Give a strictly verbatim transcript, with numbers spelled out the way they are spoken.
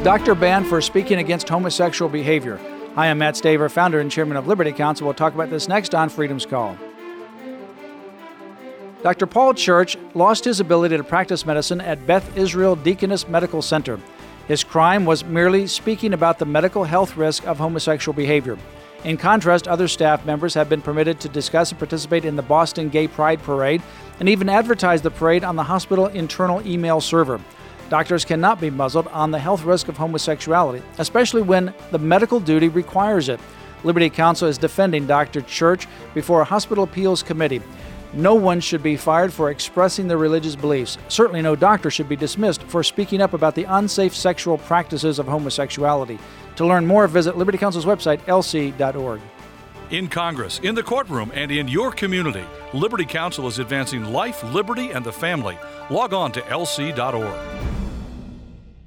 Doctor banned for speaking against homosexual behavior. Hi, I'm Matt Staver, founder and chairman of Liberty Counsel. We'll talk about this next on Freedom's Call. Doctor Paul Church lost his ability to practice medicine at Beth Israel Deaconess Medical Center. His crime was merely speaking about the medical health risk of homosexual behavior. In contrast, other staff members have been permitted to discuss and participate in the Boston Gay Pride Parade and even advertise the parade on the hospital internal email server. Doctors cannot be muzzled on the health risk of homosexuality, especially when the medical duty requires it. Liberty Counsel is defending Doctor Church before a hospital appeals committee. No one should be fired for expressing their religious beliefs. Certainly no doctor should be dismissed for speaking up about the unsafe sexual practices of homosexuality. To learn more, visit Liberty Counsel's website, L C dot org. In Congress, in the courtroom, and in your community, Liberty Counsel is advancing life, liberty, and the family. Log on to L C dot org.